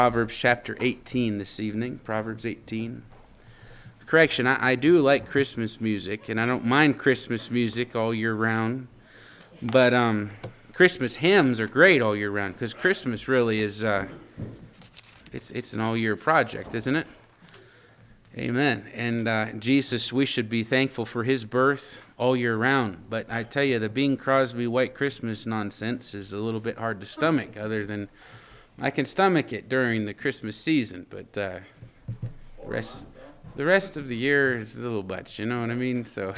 Proverbs chapter 18 this evening. Proverbs 18. Correction, I do like Christmas music, and I don't mind Christmas music all year round. But Christmas hymns are great all year round, because Christmas really is, it's an all-year project, isn't it? Amen. And Jesus, we should be thankful for his birth all year round. But I tell you, the Bing Crosby White Christmas nonsense is a little bit hard to stomach, other than I can stomach it during the Christmas season, but the rest of the year is a little much, you know what I mean? So,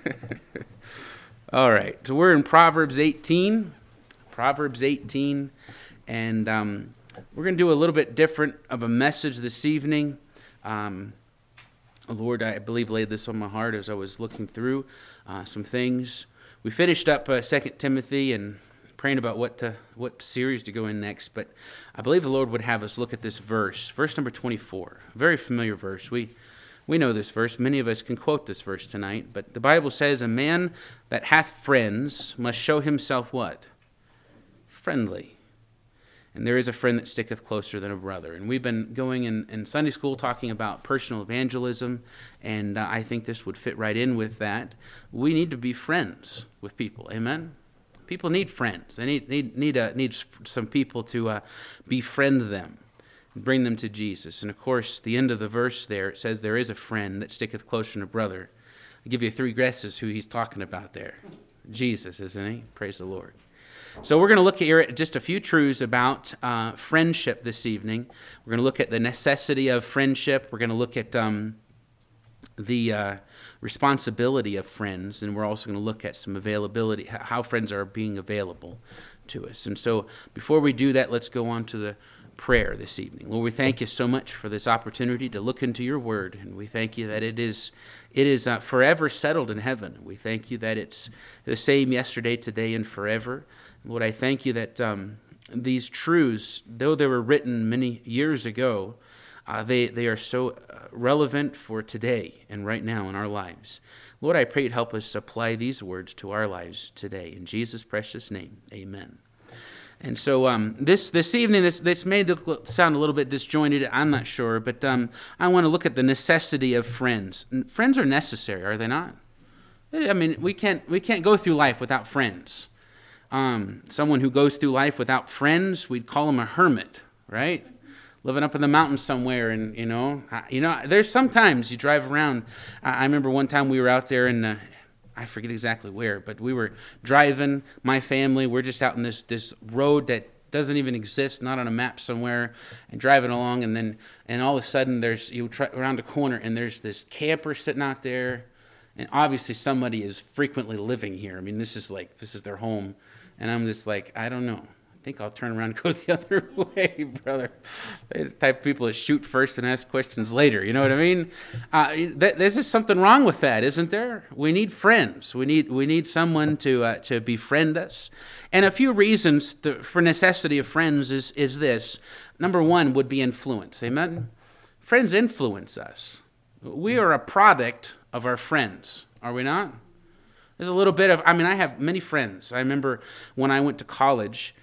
all right. So we're in Proverbs 18. Proverbs 18, and we're going to do a little bit different of a message this evening. Lord, I believe, laid this on my heart as I was looking through some things. We finished up 2 Timothy and praying about what series to go in next, but I believe the Lord would have us look at this verse number 24, a very familiar verse. We know this verse. Many of us can quote this verse tonight, but the Bible says, "A man that hath friends must show himself" what? Friendly. "And there is a friend that sticketh closer than a brother." And we've been going in Sunday school talking about personal evangelism, and I think this would fit right in with that. We need to be friends with people. Amen? People need friends. They need some people to befriend them, bring them to Jesus. And of course, the end of the verse there, it says, "There is a friend that sticketh closer than a brother." I'll give you 3 guesses who he's talking about there. Jesus, isn't he? Praise the Lord. So we're going to look here at just a few truths about friendship this evening. We're going to look at the necessity of friendship. We're going to look at the responsibility of friends, and we're also going to look at some availability, how friends are being available to us. And so before we do that, let's go on to the prayer this evening. Lord, we thank you so much for this opportunity to look into your word, and we thank you that it is forever settled in heaven. We thank you that it's the same yesterday, today, and forever. Lord, I thank you that these truths, though they were written many years ago, they are so relevant for today and right now in our lives. Lord, I pray you'd help us apply these words to our lives today. In Jesus' precious name, amen. And so this evening, this may sound a little bit disjointed, I'm not sure, but I want to look at the necessity of friends. Friends are necessary, are they not? I mean, we can't go through life without friends. Someone who goes through life without friends, we'd call him a hermit, right? Living up in the mountains somewhere, and you know, there's sometimes you drive around. I remember one time we were out there in, I forget exactly where, but we were driving, my family, we're just out in this road that doesn't even exist, not on a map somewhere, and driving along, and all of a sudden you try around a corner, and there's this camper sitting out there, and obviously somebody is frequently living here. I mean, this is their home, and I'm just like, I don't know. I think I'll turn around and go the other way, brother. They're the type of people that shoot first and ask questions later. You know what I mean? There's just something wrong with that, isn't there? We need friends. We need someone to befriend us. And a few reasons for necessity of friends is this. Number one would be influence. Amen? Friends influence us. We are a product of our friends, are we not? There's a little bit of, I have many friends. I remember when I went to college,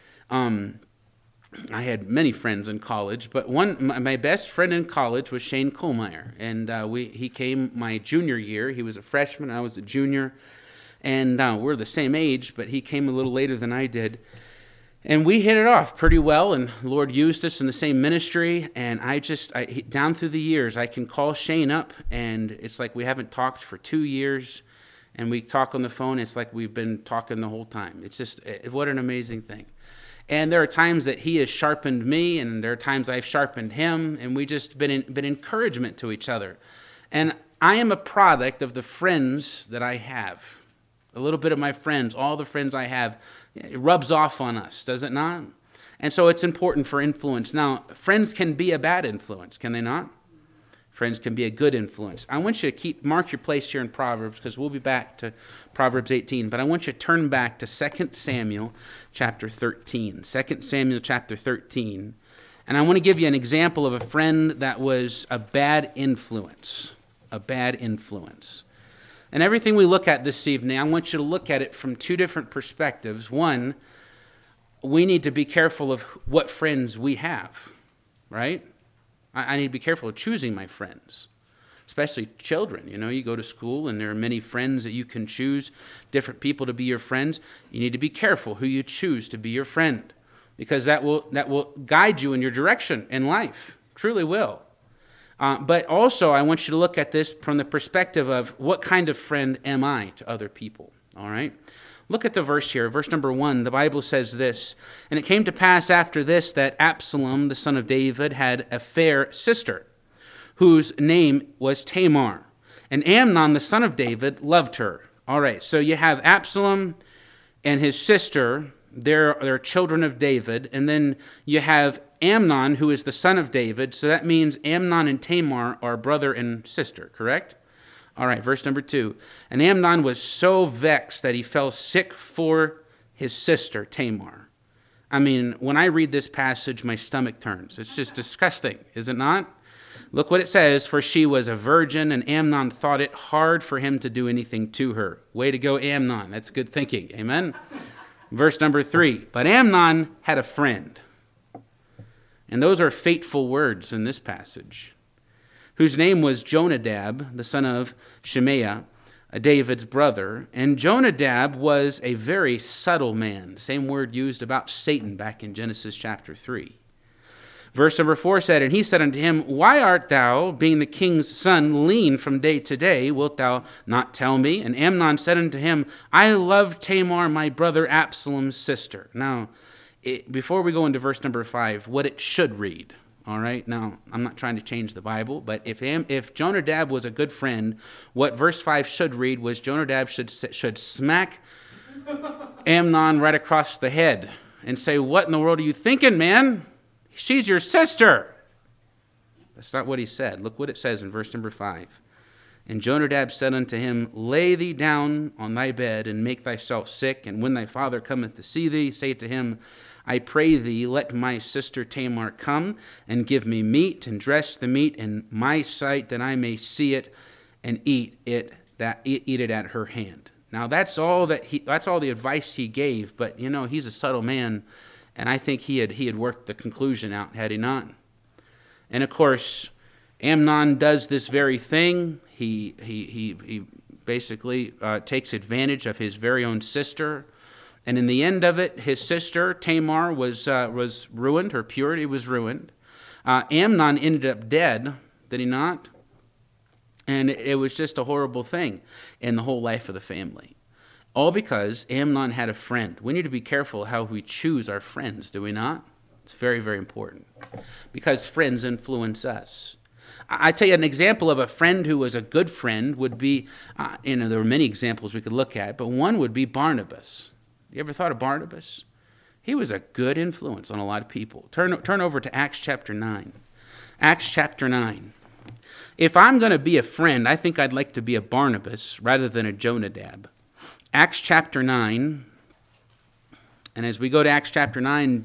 I had many friends in college, but my best friend in college was Shane Kohlmeyer, and he came my junior year. He was a freshman, I was a junior, and we're the same age, but he came a little later than I did, and we hit it off pretty well, and the Lord used us in the same ministry, and down through the years, I can call Shane up, and it's like we haven't talked for 2 years, and we talk on the phone. It's like we've been talking the whole time. It's just, what an amazing thing. And there are times that he has sharpened me, and there are times I've sharpened him, and we just been encouragement to each other. And I am a product of the friends that I have. A little bit of my friends, all the friends I have, it rubs off on us, does it not? And so it's important for influence. Now, friends can be a bad influence, can they not? Friends can be a good influence. I want you to mark your place here in Proverbs, because we'll be back to Proverbs 18, but I want you to turn back to 2 Samuel chapter 13. 2 Samuel chapter 13. And I want to give you an example of a friend that was a bad influence. A bad influence. And everything we look at this evening, I want you to look at it from 2 different perspectives. One, we need to be careful of what friends we have. right? I need to be careful of choosing my friends, especially children. You go to school and there are many friends that you can choose, different people to be your friends. You need to be careful who you choose to be your friend, because that will guide you in your direction in life. Truly will. But also, I want you to look at this from the perspective of what kind of friend am I to other people, all right? Look at the verse here, verse number 1. The Bible says this, "And it came to pass after this that Absalom, the son of David, had a fair sister, whose name was Tamar. And Amnon, the son of David, loved her." All right, so you have Absalom and his sister. They're children of David. And then you have Amnon, who is the son of David. So that means Amnon and Tamar are brother and sister, correct? All right, verse number 2. "And Amnon was so vexed that he fell sick for his sister Tamar." I mean, when I read this passage, my stomach turns. It's just disgusting, is it not? Look what it says, "For she was a virgin, and Amnon thought it hard for him to do anything to her." Way to go, Amnon. That's good thinking. Amen? Verse number 3, "But Amnon had a friend." And those are fateful words in this passage. "Whose name was Jonadab, the son of Shemaiah, David's brother. And Jonadab was a very subtle man." Same word used about Satan back in Genesis chapter 3. Verse number 4 said, "And he said unto him, Why art thou, being the king's son, lean from day to day? Wilt thou not tell me? And Amnon said unto him, I love Tamar, my brother Absalom's sister." Now, before we go into verse number 5, what it should read, all right? Now, I'm not trying to change the Bible, but if Jonadab was a good friend, what verse 5 should read was Jonadab should smack Amnon right across the head and say, "What in the world are you thinking, man? She's your sister." That's not what he said. Look what it says in verse number 5. "And Jonadab said unto him, Lay thee down on thy bed, and make thyself sick. And when thy father cometh to see thee, say to him, I pray thee, let my sister Tamar come, and give me meat, and dress the meat in my sight, that I may see it, and eat it at her hand." Now that's all the advice he gave. But he's a subtle man. And I think he had worked the conclusion out, had he not? And of course, Amnon does this very thing. He basically takes advantage of his very own sister. And in the end of it, his sister, Tamar, was ruined. Her purity was ruined. Amnon ended up dead, did he not? And it was just a horrible thing in the whole life of the family. All because Amnon had a friend. We need to be careful how we choose our friends, do we not? It's very, very important. Because friends influence us. I tell you, an example of a friend who was a good friend would be, there are many examples we could look at, but one would be Barnabas. You ever thought of Barnabas? He was a good influence on a lot of people. Turn over to Acts chapter 9. Acts chapter 9. If I'm going to be a friend, I think I'd like to be a Barnabas rather than a Jonadab. Acts chapter 9, and as we go to Acts chapter 9,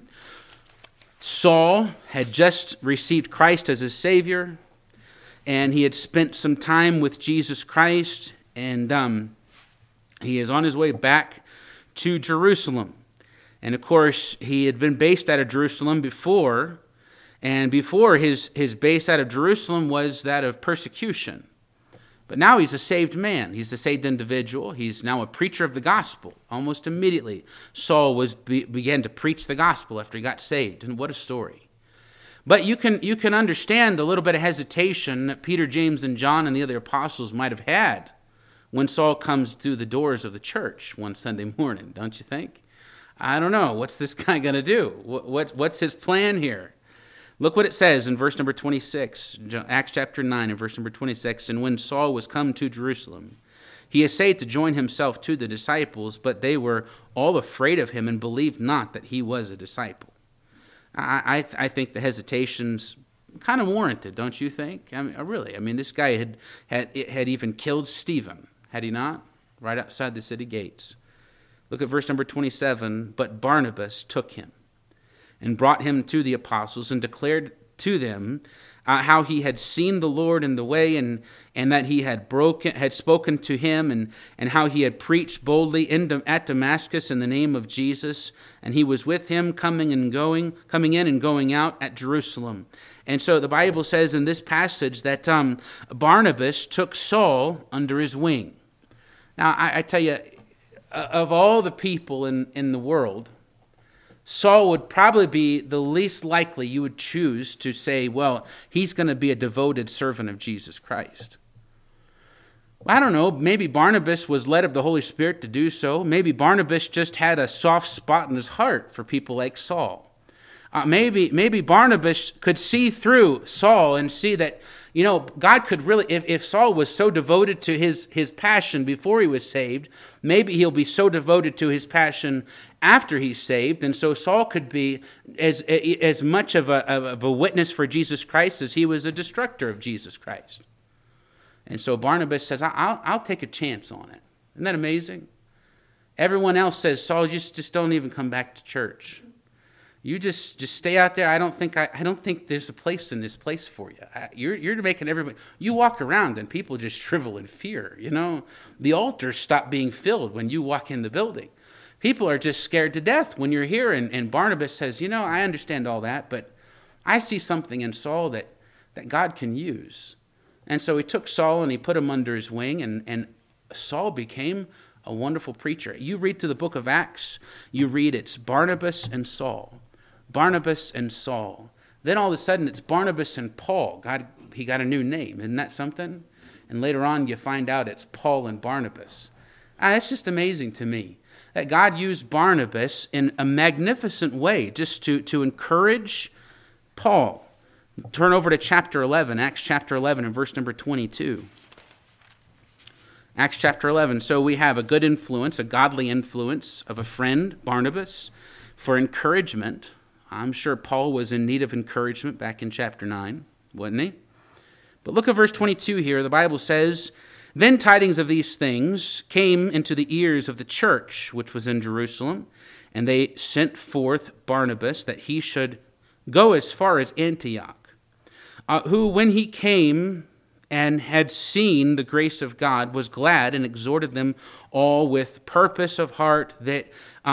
Saul had just received Christ as his Savior, and he had spent some time with Jesus Christ, and he is on his way back to Jerusalem. And of course, he had been based out of Jerusalem before, and before his base out of Jerusalem was that of persecution. But now he's a saved man. He's a saved individual. He's now a preacher of the gospel. Almost immediately, Saul began to preach the gospel after he got saved. And what a story. But you can understand the little bit of hesitation that Peter, James, and John and the other apostles might have had when Saul comes through the doors of the church one Sunday morning, don't you think? I don't know. What's this guy going to do? What's his plan here? Look what it says in verse number 26, Acts chapter 9 and verse number 26. "And when Saul was come to Jerusalem, he essayed to join himself to the disciples, but they were all afraid of him and believed not that he was a disciple." I think the hesitation's kind of warranted, don't you think? I mean, this guy had even killed Stephen, had he not? Right outside the city gates. Look at verse number 27. "But Barnabas took him and brought him to the apostles, and declared to them how he had seen the Lord in the way, and that he had spoken to him, and how he had preached boldly at Damascus in the name of Jesus, and he was with him coming in and going out at Jerusalem. And so the Bible says in this passage that Barnabas took Saul under his wing. Now, I tell you, of all the people in the world, Saul would probably be the least likely you would choose to say, well, he's going to be a devoted servant of Jesus Christ. Well, I don't know, maybe Barnabas was led of the Holy Spirit to do so. Maybe Barnabas just had a soft spot in his heart for people like Saul. Maybe Barnabas could see through Saul and see that, God could really, if Saul was so devoted to his passion before he was saved, maybe he'll be so devoted to his passion after he's saved. And so Saul could be as much of a witness for Jesus Christ as he was a destructor of Jesus Christ. And so Barnabas says, I'll take a chance on it. Isn't that amazing? Everyone else says, Saul, just don't even come back to church. You just stay out there. I don't think there's a place in this place for you. You're making everybody. You walk around and people just shrivel in fear. The altars stop being filled when you walk in the building. People are just scared to death when you're here. And Barnabas says, I understand all that, but I see something in Saul that God can use. And so he took Saul and he put him under his wing, and Saul became a wonderful preacher. You read through the book of Acts, you read it's Barnabas and Saul. Barnabas and Saul. Then all of a sudden it's Barnabas and Paul. He got a new name. Isn't that something? And later on you find out it's Paul and Barnabas. That's just amazing to me that God used Barnabas in a magnificent way just to encourage Paul. Turn over to chapter 11, Acts chapter 11 and verse number 22. Acts chapter 11. So we have a good influence, a godly influence of a friend, Barnabas, for encouragement. I'm sure Paul was in need of encouragement back in chapter 9, wasn't he? But look at verse 22 here. The Bible says, Then tidings of these things came into the ears of the church, which was in Jerusalem, and they sent forth Barnabas that he should go as far as Antioch, who, when he came and had seen the grace of God, was glad and exhorted them all with purpose of heart that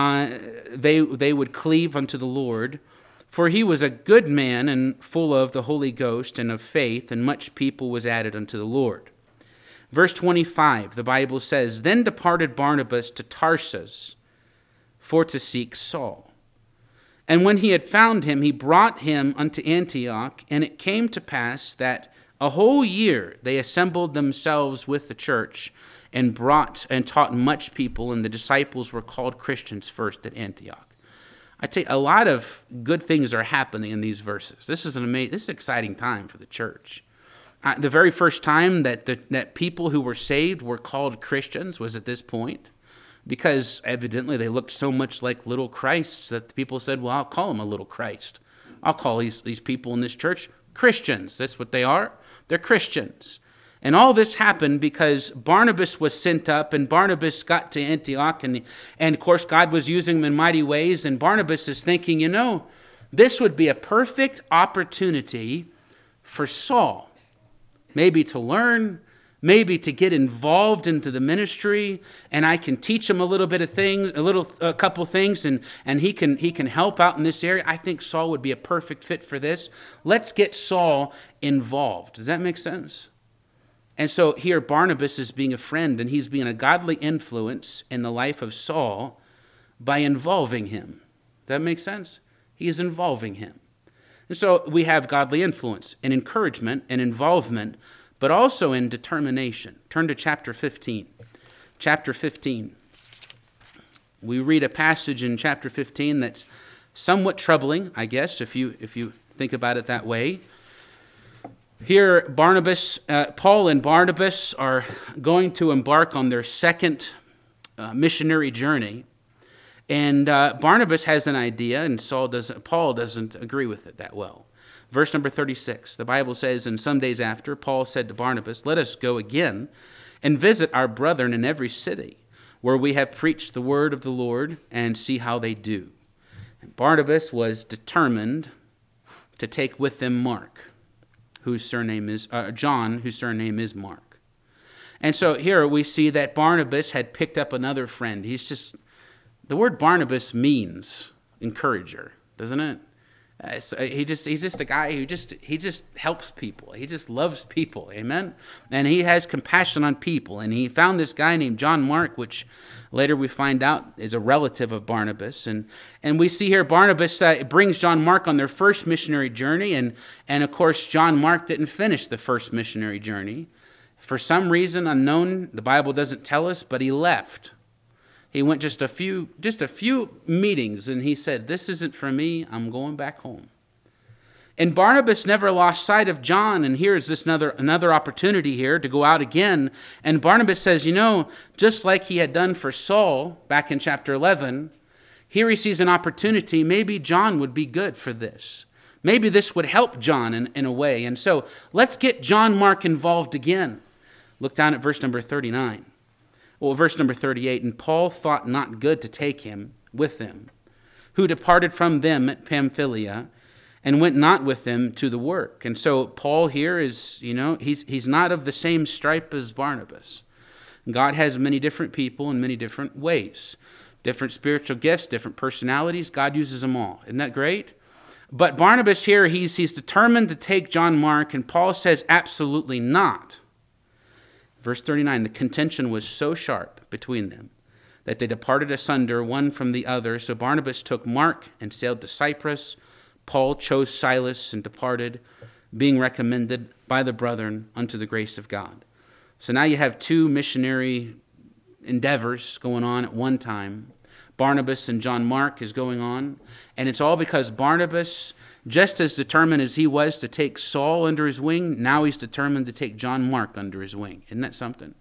they would cleave unto the Lord. For he was a good man and full of the Holy Ghost and of faith, and much people was added unto the Lord. Verse 25, the Bible says, Then departed Barnabas to Tarsus for to seek Saul. And when he had found him, he brought him unto Antioch. And it came to pass that a whole year they assembled themselves with the church and taught much people, and the disciples were called Christians first at Antioch. I tell you, a lot of good things are happening in these verses. This is an exciting time for the church. The very first time that people who were saved were called Christians was at this point, because evidently they looked so much like little Christs that the people said, well, I'll call them a little Christ. I'll call these people in this church Christians. That's what they are. They're Christians. And all this happened because Barnabas was sent up, and Barnabas got to Antioch, and of course God was using him in mighty ways, and Barnabas is thinking, this would be a perfect opportunity for Saul, maybe to learn, maybe to get involved into the ministry, and I can teach him a little bit of things, a couple things, and he can help out in this area. I think Saul would be a perfect fit for this. Let's get Saul involved. Does that make sense? And so here Barnabas is being a friend, and he's being a godly influence in the life of Saul by involving him. Does that make sense? He is involving him. And so we have godly influence and encouragement and involvement, but also in determination. Turn to chapter 15. Chapter 15. We read a passage in chapter 15 that's somewhat troubling, I guess, if you think about it that way. Here, Paul and Barnabas are going to embark on their second missionary journey, and Barnabas has an idea, and Paul doesn't agree with it that well. Verse number 36, the Bible says, And some days after, Paul said to Barnabas, Let us go again and visit our brethren in every city, where we have preached the word of the Lord, and see how they do. And Barnabas was determined to take with them Mark, whose surname is John, whose surname is Mark. And so here we see that Barnabas had picked up another friend. The word Barnabas means encourager, doesn't it? He's just a guy who he just helps people. He just loves people, amen? And he has compassion on people. And he found this guy named John Mark, which later we find out is a relative of Barnabas. And we see here Barnabas brings John Mark on their first missionary journey. And of course, John Mark didn't finish the first missionary journey. For some reason unknown, the Bible doesn't tell us, but he left. He went just a few meetings, and he said, "This isn't for me. I'm going back home." And Barnabas never lost sight of John, and here's this another opportunity here to go out again. And Barnabas says, just like he had done for Saul back in chapter 11, here he sees an opportunity. Maybe John would be good for this. Maybe this would help John in a way. And so let's get John Mark involved again. Look down at verse number 39. Well, verse number 38, and Paul thought not good to take him with them, who departed from them at Pamphylia, and went not with them to the work. And so Paul here is, he's not of the same stripe as Barnabas. God has many different people in many different ways. Different spiritual gifts, different personalities. God uses them all. Isn't that great? But Barnabas here, he's determined to take John Mark, and Paul says absolutely not. Verse 39, the contention was so sharp between them that they departed asunder one from the other. So Barnabas took Mark and sailed to Cyprus. Paul chose Silas and departed, being recommended by the brethren unto the grace of God. So now you have two missionary endeavors going on at one time. Barnabas and John Mark is going on. And it's all because Barnabas, just as determined as he was to take Saul under his wing, now he's determined to take John Mark under his wing. Isn't that something?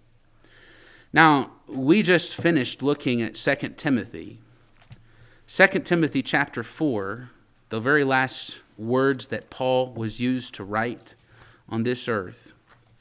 Now, we just finished looking at 2 Timothy. 2 Timothy chapter 4, the very last words that Paul was used to write on this earth.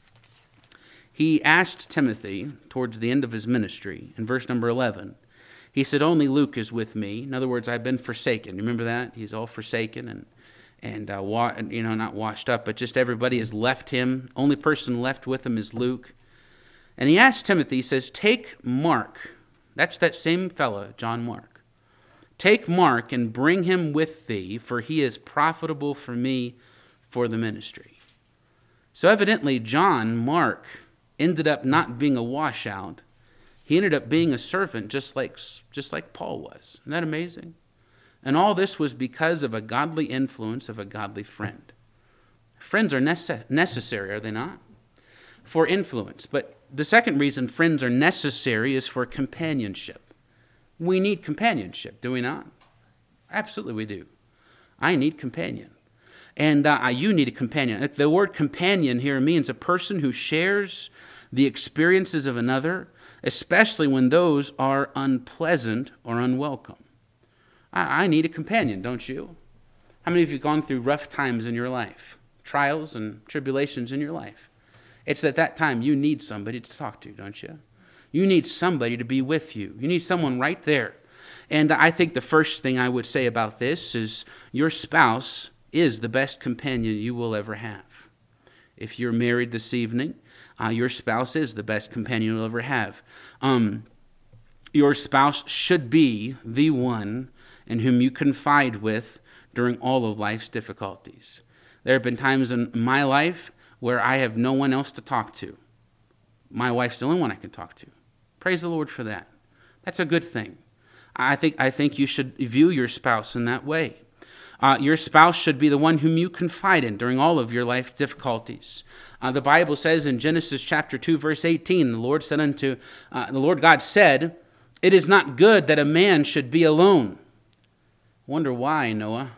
He asked Timothy, towards the end of his ministry, in verse number 11, he said, only Luke is with me. In other words, I've been forsaken. Remember that? He's all forsaken and not washed up, but just everybody has left him. Only person left with him is Luke. And he asked Timothy, he says, take Mark. That's that same fellow, John Mark. Take Mark and bring him with thee, for he is profitable for me for the ministry. So evidently, John Mark ended up not being a washout. He ended up being a servant just like Paul was. Isn't that amazing? And all this was because of a godly influence of a godly friend. Friends are necessary, are they not? For influence. But the second reason friends are necessary is for companionship. We need companionship, do we not? Absolutely we do. I need companion. And you need a companion. The word companion here means a person who shares the experiences of another, especially when those are unpleasant or unwelcome. I need a companion, don't you? How many of you have gone through rough times in your life, trials and tribulations in your life? It's at that time you need somebody to talk to, don't you? You need somebody to be with you. You need someone right there. And I think the first thing I would say about this is your spouse is the best companion you will ever have. If you're married this evening, your spouse is the best companion you'll ever have. Your spouse should be the one in whom you confide with during all of life's difficulties. There have been times in my life where I have no one else to talk to. My wife's the only one I can talk to. Praise the Lord for that. That's a good thing. I think you should view your spouse in that way. Your spouse should be the one whom you confide in during all of your life difficulties. The Bible says in Genesis chapter 2, verse 18, the Lord God said, "It is not good that a man should be alone." Wonder why, Noah?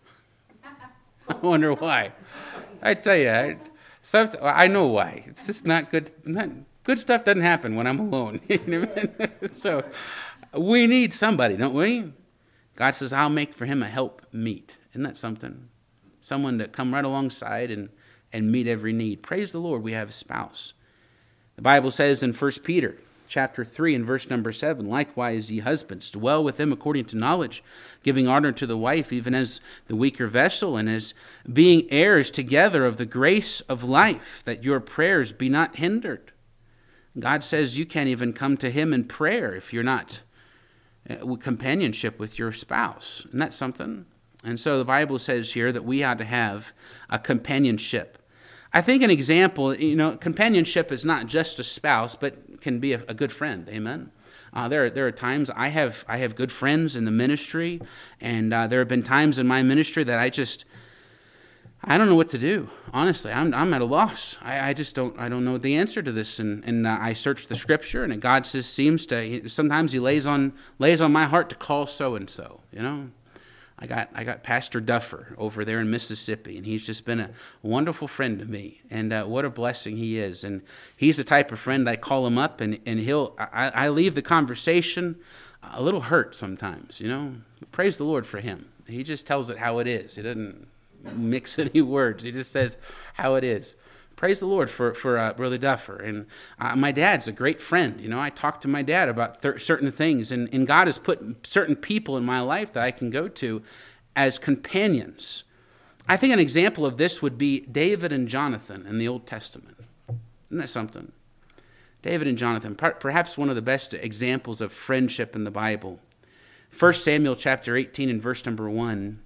I wonder why. I tell you, I know why. It's just not good. Good stuff doesn't happen when I'm alone. So we need somebody, don't we? God says, I'll make for him a help meet. Isn't that something? Someone to come right alongside and meet every need. Praise the Lord, we have a spouse. The Bible says in 1 Peter chapter 3 and verse number 7. Likewise, ye husbands, dwell with them according to knowledge, giving honor to the wife, even as the weaker vessel, and as being heirs together of the grace of life, that your prayers be not hindered. God says you can't even come to him in prayer if you're not companionship with your spouse. Isn't that something? And so the Bible says here that we ought to have a companionship. I think an example, companionship is not just a spouse, but can be a good friend. Amen. There are times I have good friends in the ministry, and there have been times in my ministry that I don't know what to do. Honestly, I'm at a loss. I don't know the answer to this, and I search the Scripture, and God just sometimes He lays on my heart to call so and so. I got Pastor Duffer over there in Mississippi, and he's just been a wonderful friend to me, and what a blessing he is. And he's the type of friend I call him up, and I leave the conversation a little hurt sometimes. Praise the Lord for him. He just tells it how it is. He doesn't mix any words. He just says how it is. Praise the Lord for Brother Duffer. And my dad's a great friend. I talk to my dad about certain things, and God has put certain people in my life that I can go to as companions. I think an example of this would be David and Jonathan in the Old Testament. Isn't that something? David and Jonathan, perhaps one of the best examples of friendship in the Bible. 1 Samuel chapter 18 and verse number 1.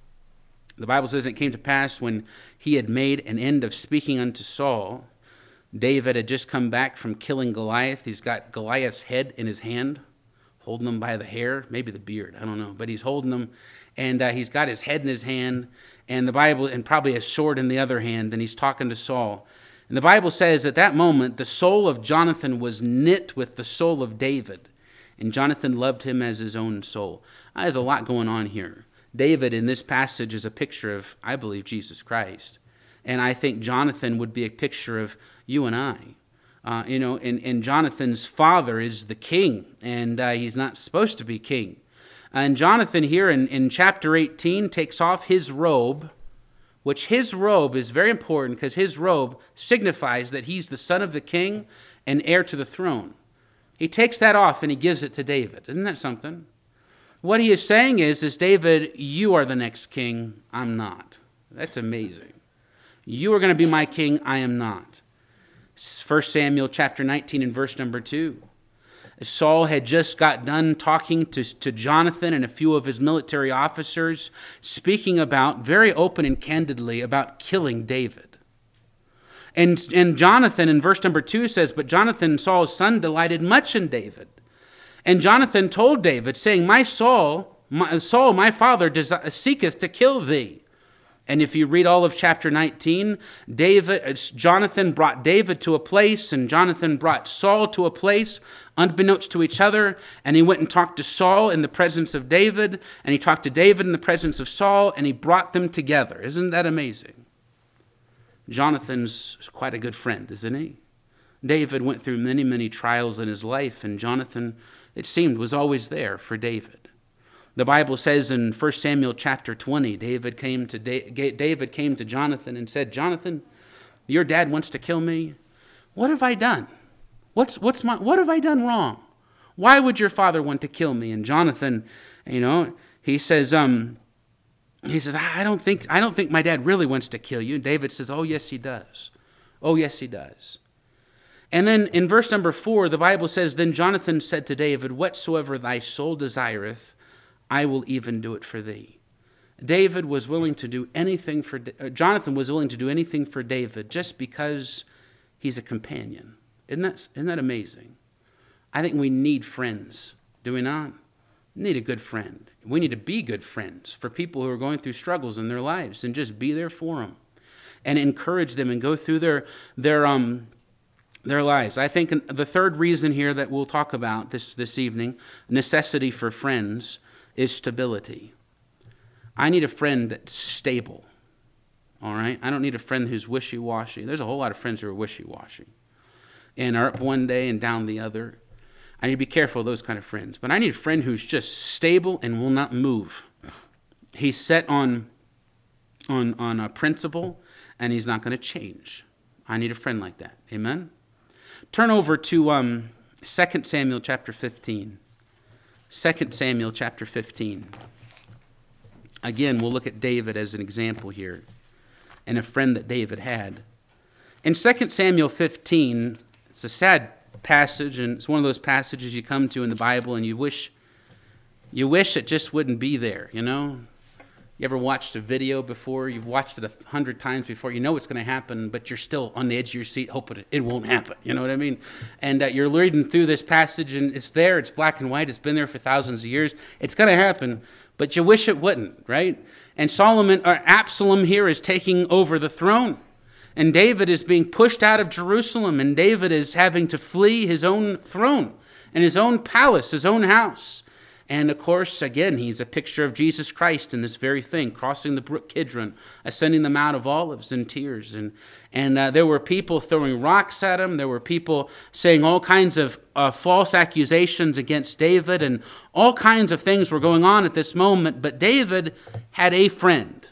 The Bible says, it came to pass when he had made an end of speaking unto Saul. David had just come back from killing Goliath. He's got Goliath's head in his hand, holding him by the hair, maybe the beard, I don't know. But he's holding him, and he's got his head in his hand, and the Bible, and probably a sword in the other hand, and he's talking to Saul. And the Bible says at that moment, the soul of Jonathan was knit with the soul of David, and Jonathan loved him as his own soul. There's a lot going on here. David in this passage is a picture of, I believe, Jesus Christ. And I think Jonathan would be a picture of you and I. And Jonathan's father is the king, and he's not supposed to be king. And Jonathan here in chapter 18 takes off his robe, which his robe is very important because his robe signifies that he's the son of the king and heir to the throne. He takes that off and he gives it to David. Isn't that something? What he is saying is, David, you are the next king. I'm not. That's amazing. You are going to be my king. I am not. 1 Samuel chapter 19 and verse number 2. Saul had just got done talking to Jonathan and a few of his military officers, speaking about, very open and candidly, about killing David. And Jonathan in verse number 2 says, but Jonathan, Saul's son, delighted much in David. And Jonathan told David, saying, Saul, my father, seeketh to kill thee. And if you read all of chapter 19, Jonathan brought David to a place, and Jonathan brought Saul to a place, unbeknownst to each other. And he went and talked to Saul in the presence of David, and he talked to David in the presence of Saul, and he brought them together. Isn't that amazing? Jonathan's quite a good friend, isn't he? David went through many, many trials in his life, and Jonathan, it seemed, was always there for David. The Bible says in 1 Samuel chapter 20, David came to Jonathan and said, Jonathan, your dad wants to kill me. What have I done? What have I done wrong? Why would your father want to kill me? And Jonathan, he says, I don't think my dad really wants to kill you. And David says, oh, yes, he does. Oh, yes, he does. And then in verse number 4, the Bible says, then Jonathan said to David, whatsoever thy soul desireth, I will even do it for thee. Jonathan was willing to do anything for David just because he's a companion. Isn't that amazing? I think we need friends, do we not? We need a good friend. We need to be good friends for people who are going through struggles in their lives and just be there for them and encourage them and go through their lives. I think the third reason here that we'll talk about this evening, necessity for friends, is stability. I need a friend that's stable, all right? I don't need a friend who's wishy-washy. There's a whole lot of friends who are wishy-washy and are up one day and down the other. I need to be careful of those kind of friends. But I need a friend who's just stable and will not move. He's set on a principle, and he's not going to change. I need a friend like that. Amen? Turn over to 2 Samuel chapter 15. 2 Samuel chapter 15. Again, we'll look at David as an example here, and a friend that David had. In 2 Samuel 15, it's a sad passage, and it's one of those passages you come to in the Bible and you wish it just wouldn't be there, you know? You ever watched a video before? You've watched it 100 times before. You know it's going to happen, but you're still on the edge of your seat hoping it won't happen. You know what I mean? And you're reading through this passage, and it's there. It's black and white. It's been there for thousands of years. It's going to happen, but you wish it wouldn't, right? And Absalom here is taking over the throne. And David is being pushed out of Jerusalem, and David is having to flee his own throne and his own palace, his own house. And of course, again, he's a picture of Jesus Christ in this very thing, crossing the brook Kidron, ascending the Mount of Olives in tears. And there were people throwing rocks at him. There were people saying all kinds of false accusations against David, and all kinds of things were going on at this moment. But David had a friend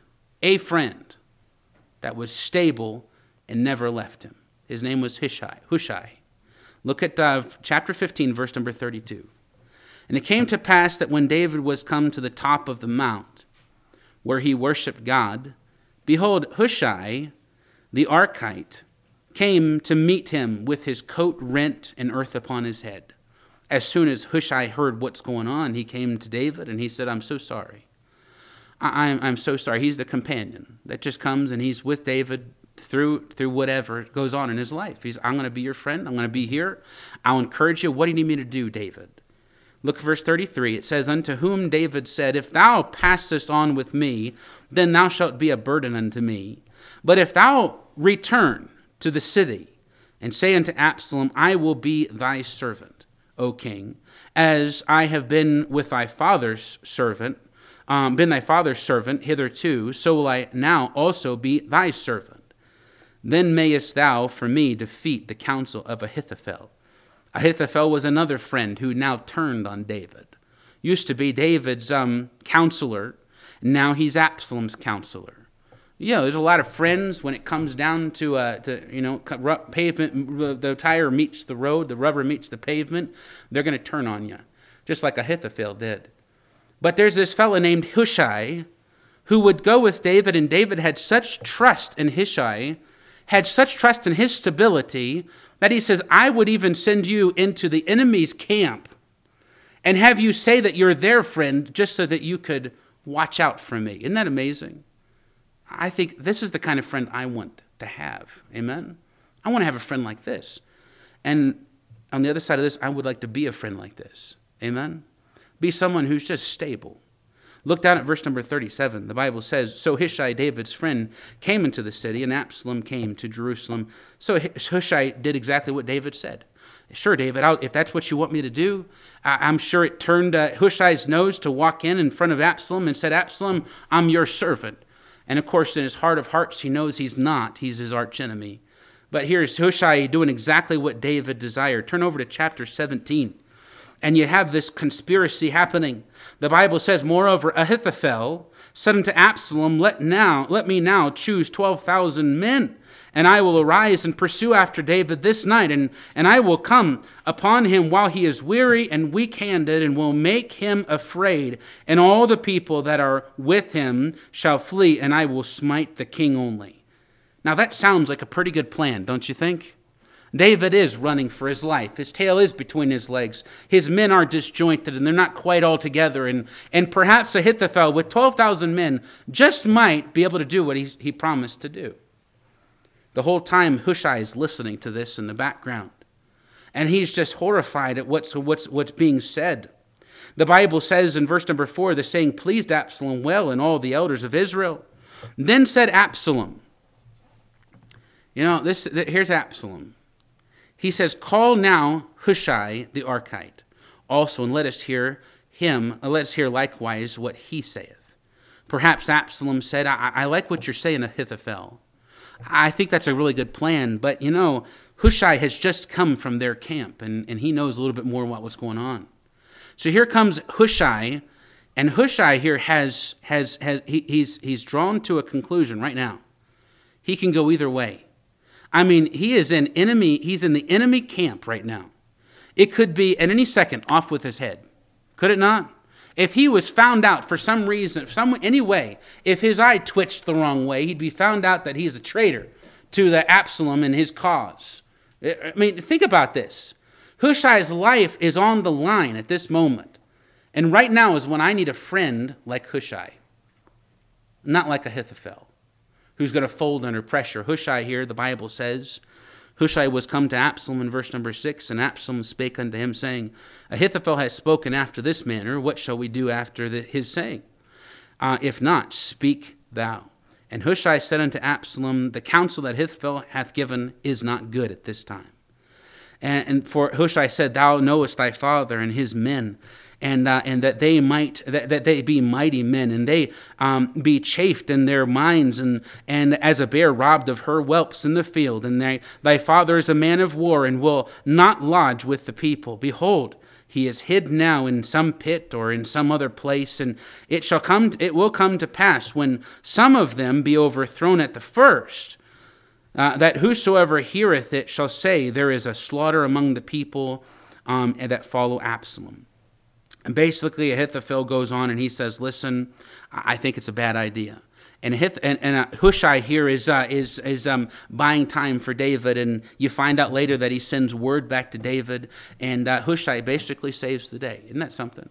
that was stable and never left him. His name was Hushai. Look at chapter 15, verse number 32. And it came to pass that when David was come to the top of the mount, where he worshipped God, behold, Hushai, the Archite, came to meet him with his coat rent and earth upon his head. As soon as Hushai heard what's going on, he came to David and he said, I'm so sorry. I'm so sorry. He's the companion that just comes and he's with David through whatever goes on in his life. I'm going to be your friend. I'm going to be here. I'll encourage you. What do you need me to do, David? Look at verse 33. It says, Unto whom David said, If thou passest on with me, then thou shalt be a burden unto me. But if thou return to the city, and say unto Absalom, I will be thy servant, O king, as I have been with thy father's servant, hitherto, so will I now also be thy servant. Then mayest thou for me defeat the counsel of Ahithophel. Ahithophel was another friend who now turned on David. Used to be David's counselor. Now he's Absalom's counselor. Yeah, there's a lot of friends when it comes down to pavement. The tire meets the road, the rubber meets the pavement. They're going to turn on you, just like Ahithophel did. But there's this fellow named Hushai who would go with David, and David had such trust in Hushai, had such trust in his stability, that he says, I would even send you into the enemy's camp and have you say that you're their friend just so that you could watch out for me. Isn't that amazing? I think this is the kind of friend I want to have. Amen? I want to have a friend like this. And on the other side of this, I would like to be a friend like this. Amen? Be someone who's just stable. Look down at verse number 37. The Bible says, So Hushai, David's friend, came into the city, and Absalom came to Jerusalem. So Hushai did exactly what David said. Sure, David, if that's what you want me to do. I'm sure it turned Hushai's nose to walk in front of Absalom and said, Absalom, I'm your servant. And of course, in his heart of hearts, he knows he's not. He's his archenemy. But here's Hushai doing exactly what David desired. Turn over to chapter 17. And you have this conspiracy happening. The Bible says, Moreover, Ahithophel said unto Absalom, Let me now choose 12,000 men, and I will arise and pursue after David this night, and I will come upon him while he is weary and weak-handed, and will make him afraid, and all the people that are with him shall flee, and I will smite the king only. Now that sounds like a pretty good plan, don't you think? David is running for his life. His tail is between his legs. His men are disjointed, and they're not quite all together. And perhaps Ahithophel, with 12,000 men, just might be able to do what he promised to do. The whole time, Hushai is listening to this in the background. And he's just horrified at what's being said. The Bible says in verse number 4, the saying pleased Absalom well and all the elders of Israel. Then said Absalom, here's Absalom. He says, Call now Hushai the Archite also, and let us hear likewise what he saith. Perhaps Absalom said, I like what you're saying, Ahithophel. I think that's a really good plan, but Hushai has just come from their camp, and he knows a little bit more about what's going on. So here comes Hushai, and Hushai here he's drawn to a conclusion right now. He can go either way. I mean, he's in the enemy camp right now. It could be at any second off with his head. Could it not? If he was found out for some reason, any way, if his eye twitched the wrong way, he'd be found out that he's a traitor to the Absalom and his cause. I mean, think about this. Hushai's life is on the line at this moment. And right now is when I need a friend like Hushai. Not like Ahithophel, who's going to fold under pressure. Hushai here, the Bible says, Hushai was come to Absalom in verse number 6, and Absalom spake unto him, saying, Ahithophel has spoken after this manner. What shall we do after his saying? If not, speak thou. And Hushai said unto Absalom, the counsel that Ahithophel hath given is not good at this time. And for Hushai said, Thou knowest thy father and his men, and that they be mighty men, and they be chafed in their minds, and as a bear robbed of her whelps in the field. And thy father is a man of war, and will not lodge with the people. Behold, he is hid now in some pit or in some other place, and it will come to pass when some of them be overthrown at the first, that whosoever heareth it shall say, There is a slaughter among the people that follow Absalom. And basically, Ahithophel goes on and he says, listen, I think it's a bad idea. And Hushai here is buying time for David, and you find out later that he sends word back to David, and Hushai basically saves the day. Isn't that something?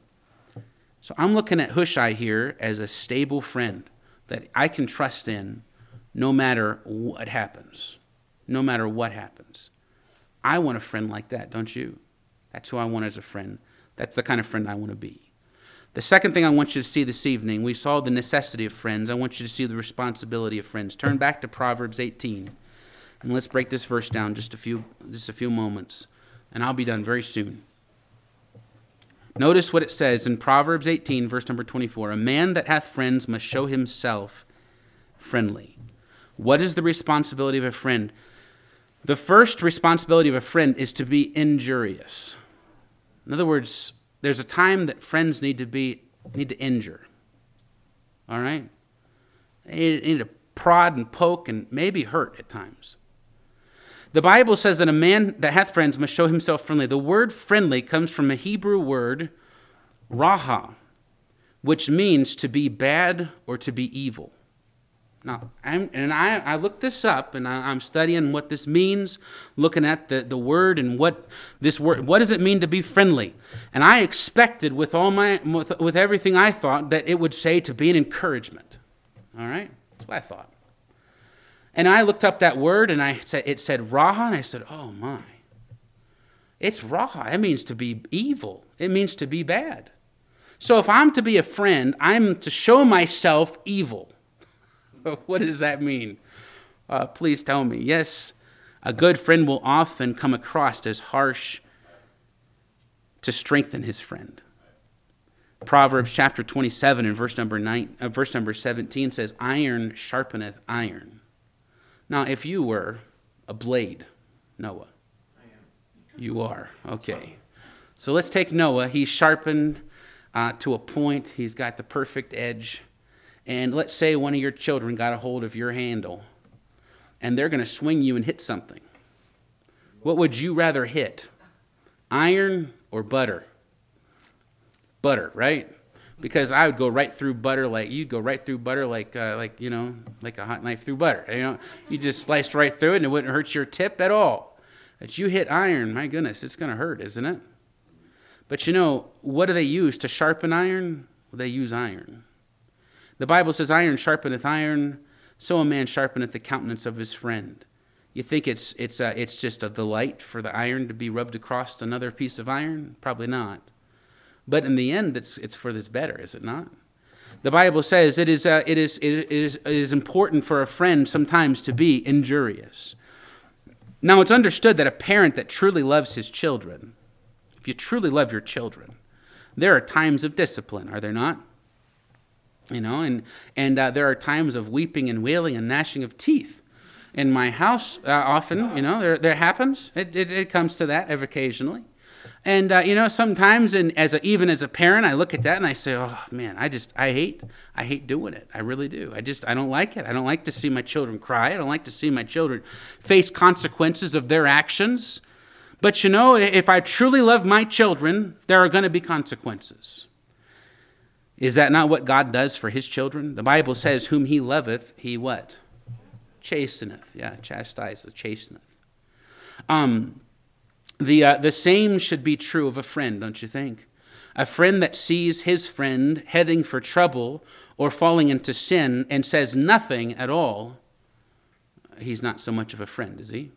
So I'm looking at Hushai here as a stable friend that I can trust in no matter what happens. No matter what happens. I want a friend like that, don't you? That's who I want as a friend. That's the kind of friend I want to be. The second thing I want you to see this evening, we saw the necessity of friends. I want you to see the responsibility of friends. Turn back to Proverbs 18, and let's break this verse down just a few moments, and I'll be done very soon. Notice what it says in Proverbs 18, verse number 24. A man that hath friends must show himself friendly. What is the responsibility of a friend? The first responsibility of a friend is to be injurious. In other words, there's a time that friends need to injure. All right? They need to prod and poke and maybe hurt at times. The Bible says that a man that hath friends must show himself friendly. The word friendly comes from a Hebrew word, raha, which means to be bad or to be evil. Now, I looked this up, and I'm studying what this means, looking at the word and what does it mean to be friendly? And I expected with everything I thought that it would say to be an encouragement. All right? That's what I thought. And I looked up that word, and it said raha, and I said, oh my. It's raha. It means to be evil. It means to be bad. So if I'm to be a friend, I'm to show myself evil. What does that mean? Please tell me. Yes, a good friend will often come across as harsh to strengthen his friend. Proverbs chapter 27 and verse number 17 says, Iron sharpeneth iron. Now, if you were a blade, Noah. I am. You are. Okay. So let's take Noah. He's sharpened to a point. He's got the perfect edge. And let's say one of your children got a hold of your handle, and they're going to swing you and hit something. What would you rather hit? Iron or butter? Butter, right? Because I would go right through butter you'd go right through butter like a hot knife through butter. You just sliced right through it, and it wouldn't hurt your tip at all. But you hit iron, my goodness, it's going to hurt, isn't it? But what do they use to sharpen iron? Well, they use iron. The Bible says, iron sharpeneth iron, so a man sharpeneth the countenance of his friend. You think it's just a delight for the iron to be rubbed across another piece of iron? Probably not. But in the end, it's for this better, is it not? The Bible says it is important for a friend sometimes to be injurious. Now, it's understood that a parent that truly loves his children, if you truly love your children, there are times of discipline, are there not? And there are times of weeping and wailing and gnashing of teeth. In my house, often, there happens. It comes to that occasionally. And, sometimes, even as a parent, I look at that and I say, oh, man, I hate doing it. I really do. I don't like it. I don't like to see my children cry. I don't like to see my children face consequences of their actions. But if I truly love my children, there are going to be consequences. Is that not what God does for his children? The Bible says, whom he loveth, he what? Chasteneth. Yeah, chastiseth, chasteneth. The same should be true of a friend, don't you think? A friend that sees his friend heading for trouble or falling into sin and says nothing at all, he's not so much of a friend, is he?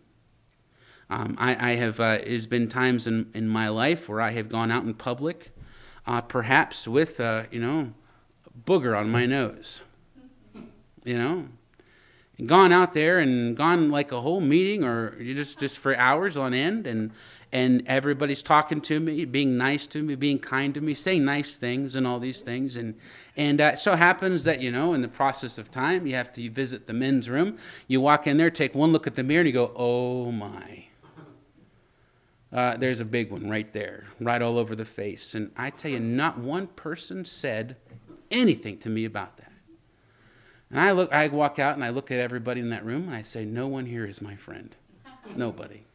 There's been times in my life where I have gone out in public, perhaps with, a booger on my nose, and gone out there and gone like a whole meeting or just for hours on end, and everybody's talking to me, being nice to me, being kind to me, saying nice things and all these things. And it so happens that, in the process of time, you have to visit the men's room. You walk in there, take one look at the mirror, and you go, oh my. There's a big one right there, right all over the face. And I tell you, not one person said anything to me about that. And I walk out and I look at everybody in that room and I say, no one here is my friend. Nobody.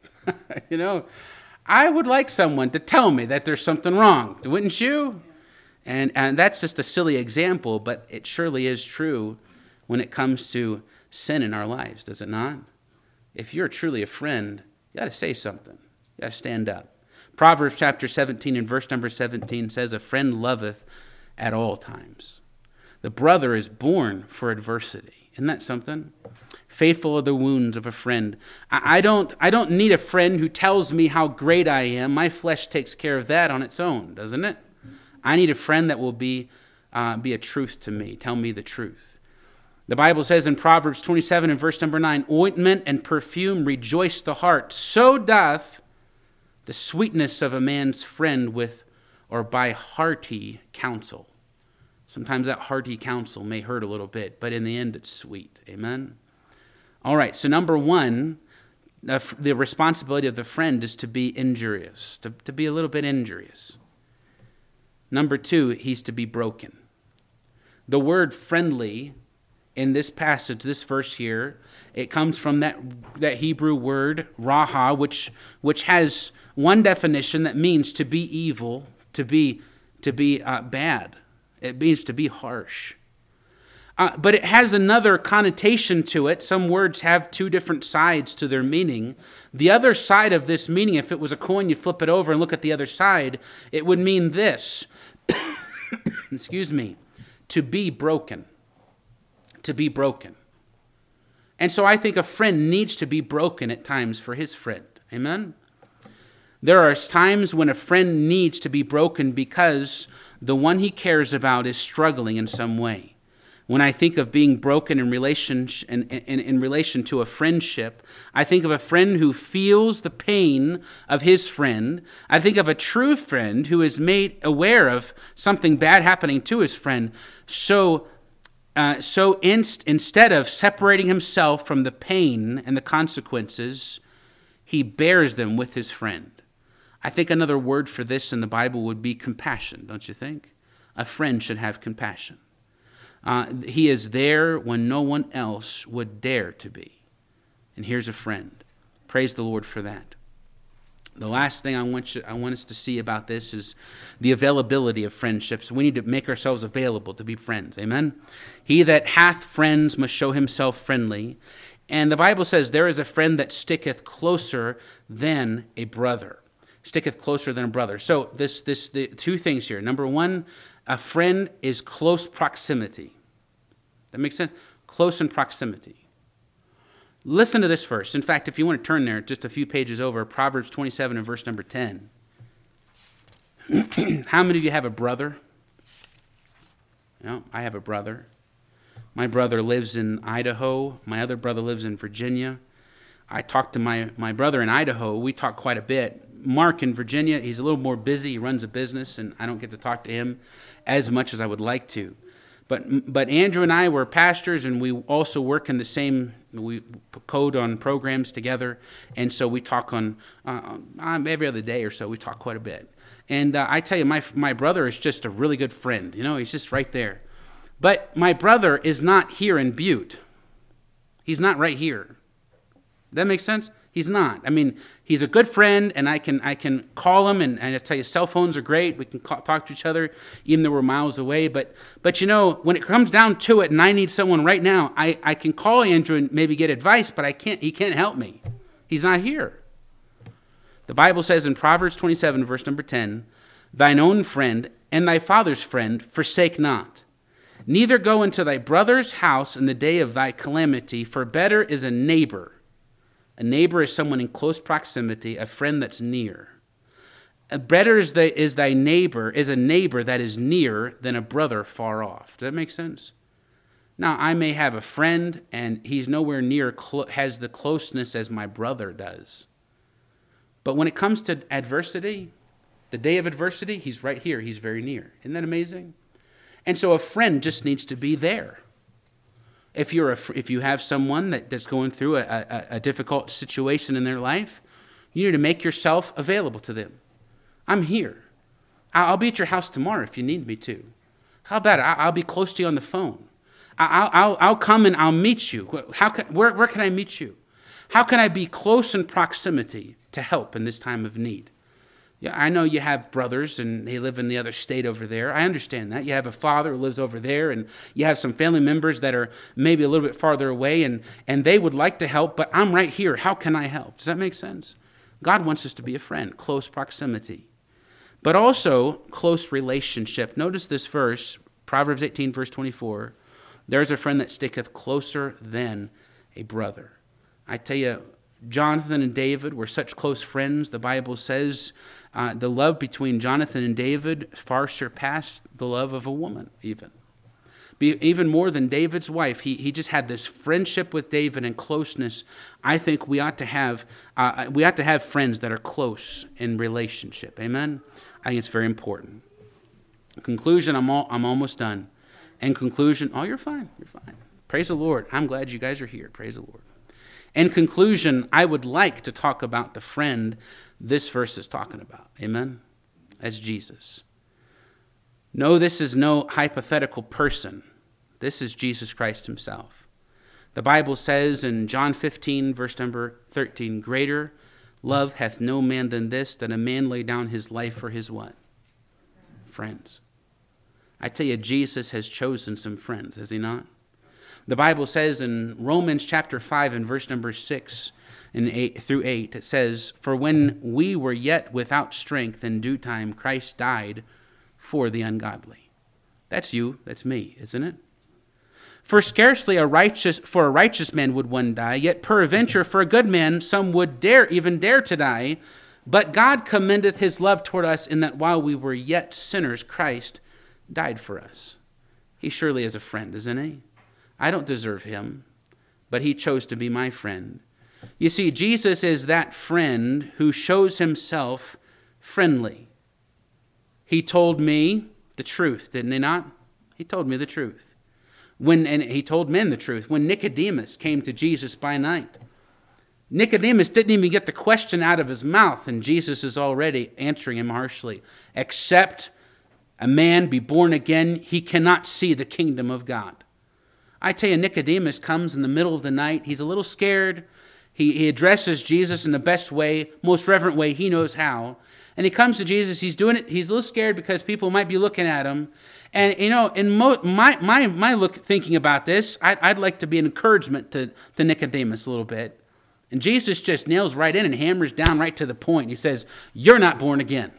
I would like someone to tell me that there's something wrong, wouldn't you? And that's just a silly example, but it surely is true when it comes to sin in our lives, does it not? If you're truly a friend, you got to say something. You got to stand up. Proverbs chapter 17 and verse number 17 says, a friend loveth at all times. The brother is born for adversity. Isn't that something? Faithful are the wounds of a friend. I don't need a friend who tells me how great I am. My flesh takes care of that on its own, doesn't it? I need a friend that will be a truth to me, tell me the truth. The Bible says in Proverbs 27 and verse number 9, ointment and perfume rejoice the heart. So doth the sweetness of a man's friend with or by hearty counsel. Sometimes that hearty counsel may hurt a little bit, but in the end it's sweet. Amen? All right, so number one, the responsibility of the friend is to be injurious, to be a little bit injurious. Number two, he's to be broken. The word friendly in this passage, this verse here, it comes from that Hebrew word, raha, which has one definition that means to be evil, to be bad. It means to be harsh. But it has another connotation to it. Some words have two different sides to their meaning. The other side of this meaning, if it was a coin, you flip it over and look at the other side, it would mean this. Excuse me. To be broken. To be broken. And so I think a friend needs to be broken at times for his friend. Amen? There are times when a friend needs to be broken because the one he cares about is struggling in some way. When I think of being broken in relation to a friendship, I think of a friend who feels the pain of his friend. I think of a true friend who is made aware of something bad happening to his friend. So instead of separating himself from the pain and the consequences, he bears them with his friend. I think another word for this in the Bible would be compassion, don't you think? A friend should have compassion. He is there when no one else would dare to be. And here's a friend. Praise the Lord for that. The last thing I want us to see about this is the availability of friendships. We need to make ourselves available to be friends. Amen? He that hath friends must show himself friendly. And the Bible says, there is a friend that sticketh closer than a brother. Sticketh closer than a brother. So the two things here. Number one, a friend is close proximity. That makes sense? Close in proximity. Listen to this verse. In fact, if you want to turn there just a few pages over, Proverbs 27 and verse number 10. How many of you have a brother? I have a brother. My brother lives in Idaho. My other brother lives in Virginia. I talk to my brother in Idaho. We talk quite a bit. Mark in Virginia, he's a little more busy. He runs a business, and I don't get to talk to him as much as I would like to. But Andrew and I were pastors, and we also work in the same, we code on programs together, and so we talk on every other day or so. We talk quite a bit. And I tell you, my brother is just a really good friend. He's just right there. But my brother is not here in Butte. He's not right here. That makes sense? He's not. I mean, he's a good friend, and I can call him, and I tell you, cell phones are great. We can talk to each other, even though we're miles away. But you know, when it comes down to it, and I need someone right now, I can call Andrew and maybe get advice, but I can't. He can't help me. He's not here. The Bible says in Proverbs 27, verse number 10, "Thine own friend and thy father's friend forsake not. Neither go into thy brother's house in the day of thy calamity, for better is a neighbor." A neighbor is someone in close proximity, a friend that's near. Better is a neighbor that is near than a brother far off. Does that make sense? Now, I may have a friend, and he's nowhere near has the closeness as my brother does. But when it comes to adversity, the day of adversity, he's right here. He's very near. Isn't that amazing? And so a friend just needs to be there. If you have someone that's going through a difficult situation in their life, you need to make yourself available to them. I'm here. I'll be at your house tomorrow if you need me to. How about it? I'll be close to you on the phone. I'll come and I'll meet you. Where can I meet you? How can I be close in proximity to help in this time of need? Yeah, I know you have brothers and they live in the other state over there. I understand that. You have a father who lives over there, and you have some family members that are maybe a little bit farther away, and they would like to help, but I'm right here. How can I help? Does that make sense? God wants us to be a friend, close proximity, but also close relationship. Notice this verse, Proverbs 18, verse 24. "There's a friend that sticketh closer than a brother." I tell you, Jonathan and David were such close friends. The Bible says the love between Jonathan and David far surpassed the love of a woman, even more than David's wife. He just had this friendship with David and closeness. I think we ought to have friends that are close in relationship. Amen. I think it's very important. In conclusion, I'm almost done. In conclusion, you're fine. You're fine. Praise the Lord. I'm glad you guys are here. Praise the Lord. In conclusion, I would like to talk about the friend this verse is talking about. Amen? As Jesus. No, this is no hypothetical person. This is Jesus Christ himself. The Bible says in John 15, verse number 13, "Greater love hath no man than this, that a man lay down his life for his" what? Friends. I tell you, Jesus has chosen some friends, has he not? The Bible says in Romans chapter 5 and verse number 6 and 8 through 8, it says, "For when we were yet without strength, in due time Christ died for the ungodly." That's you, that's me, isn't it? "For scarcely a righteous man would one die, yet peradventure for a good man some would even dare to die. But God commendeth his love toward us, in that while we were yet sinners, Christ died for us." He surely is a friend, isn't he? I don't deserve him, but he chose to be my friend. You see, Jesus is that friend who shows himself friendly. He told me the truth, didn't he not? He told me the truth. And he told men the truth. When Nicodemus came to Jesus by night, Nicodemus didn't even get the question out of his mouth, and Jesus is already answering him harshly. "Except a man be born again, he cannot see the kingdom of God." I tell you, Nicodemus comes in the middle of the night. He's a little scared. He addresses Jesus in the best way, most reverent way he knows how. And he comes to Jesus. He's doing it. He's a little scared because people might be looking at him. And, you know, in my look thinking about this, I'd like to be an encouragement to Nicodemus a little bit. And Jesus just nails right in and hammers down right to the point. He says, "You're not born again."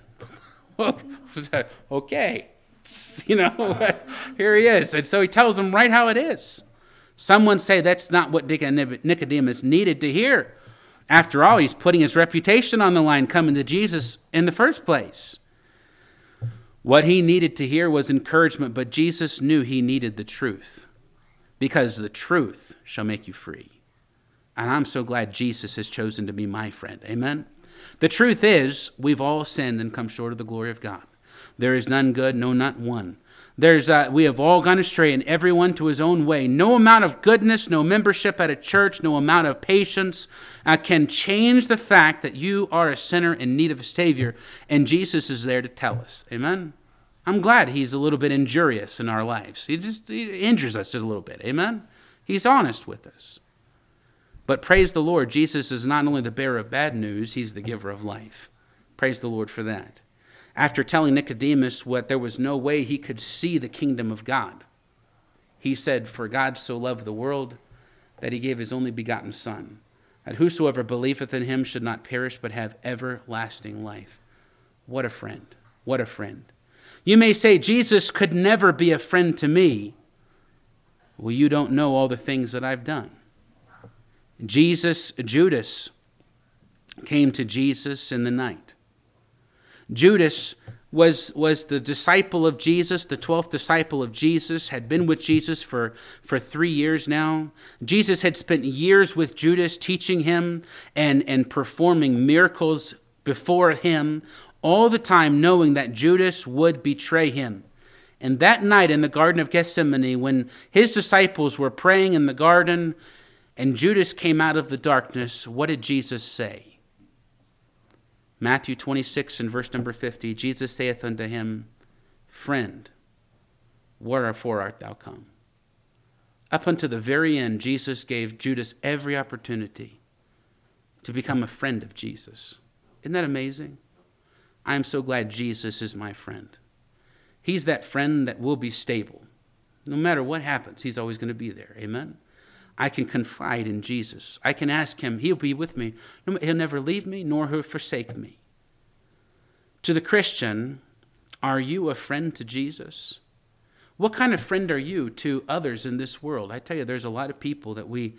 Okay. You know, here he is. And so he tells them right how it is. Some would say that's not what Nicodemus needed to hear. After all, he's putting his reputation on the line coming to Jesus in the first place. What he needed to hear was encouragement, but Jesus knew he needed the truth, because the truth shall make you free. And I'm so glad Jesus has chosen to be my friend. Amen? The truth is, we've all sinned and come short of the glory of God. There is none good, no, not one. We have all gone astray, and everyone to his own way. No amount of goodness, no membership at a church, no amount of patience can change the fact that you are a sinner in need of a Savior, and Jesus is there to tell us. Amen? I'm glad he's a little bit injurious in our lives. He injures us just a little bit. Amen? He's honest with us. But praise the Lord, Jesus is not only the bearer of bad news, he's the giver of life. Praise the Lord for that. After telling Nicodemus what there was no way he could see the kingdom of God, he said, "For God so loved the world that he gave his only begotten Son, that whosoever believeth in him should not perish but have everlasting life." What a friend. What a friend. You may say, Jesus could never be a friend to me. Well, you don't know all the things that I've done. Judas came to Jesus in the night. Judas was the disciple of Jesus, the 12th disciple of Jesus, had been with Jesus for 3 years now. Jesus had spent years with Judas, teaching him and performing miracles before him, all the time knowing that Judas would betray him. And that night in the Garden of Gethsemane, when his disciples were praying in the garden and Judas came out of the darkness, what did Jesus say? Matthew 26 and verse number 50, Jesus saith unto him, "Friend, wherefore art thou come?" Up unto the very end, Jesus gave Judas every opportunity to become a friend of Jesus. Isn't that amazing? I am so glad Jesus is my friend. He's that friend that will be stable. No matter what happens, he's always going to be there. Amen? I can confide in Jesus. I can ask him. He'll be with me. He'll never leave me, nor he'll forsake me. To the Christian, are you a friend to Jesus? What kind of friend are you to others in this world? I tell you, there's a lot of people that we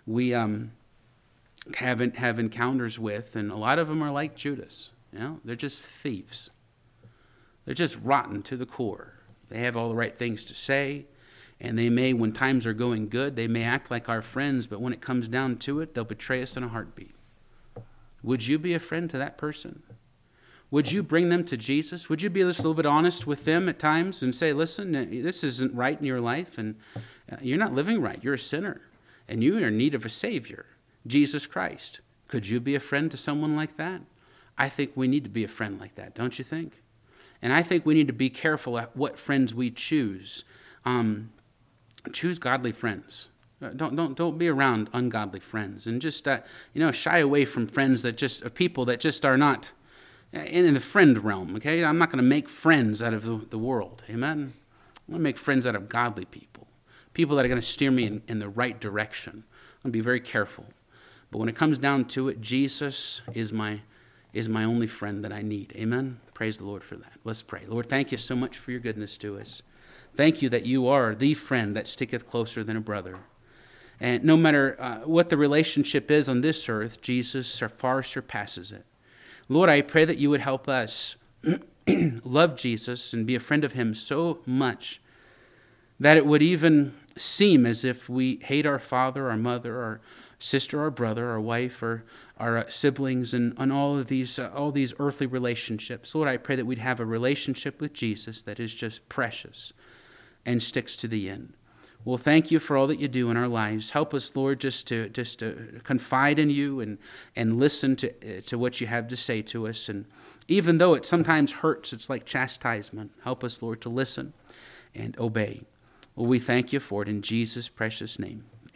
have encounters with, and a lot of them are like Judas. You know, they're just thieves. They're just rotten to the core. They have all the right things to say, and they may, when times are going good, they may act like our friends, but when it comes down to it, they'll betray us in a heartbeat. Would you be a friend to that person? Would you bring them to Jesus? Would you be just a little bit honest with them at times and say, listen, this isn't right in your life, and you're not living right. You're a sinner, and you are in need of a Savior, Jesus Christ. Could you be a friend to someone like that? I think we need to be a friend like that, don't you think? And I think we need to be careful at what friends we choose. Choose godly friends. Don't be around ungodly friends, and just shy away from friends that just people that just are not in the friend realm. Okay, I'm not going to make friends out of the world. Amen. I'm going to make friends out of godly people that are going to steer me in the right direction. I'm going to be very careful. But when it comes down to it, Jesus is my only friend that I need. Amen. Praise the Lord for that. Let's pray. Lord, thank you so much for your goodness to us. Thank you that you are the friend that sticketh closer than a brother. And no matter what the relationship is on this earth, Jesus far surpasses it. Lord, I pray that you would help us love Jesus and be a friend of him so much that it would even seem as if we hate our father, our mother, our sister, our brother, our wife, or our siblings, and all these earthly relationships. Lord, I pray that we'd have a relationship with Jesus that is just precious and sticks to the end. Well, thank you for all that you do in our lives. Help us, Lord, just to confide in you and listen to what you have to say to us. And even though it sometimes hurts, it's like chastisement. Help us, Lord, to listen and obey. Well, we thank you for it in Jesus' precious name.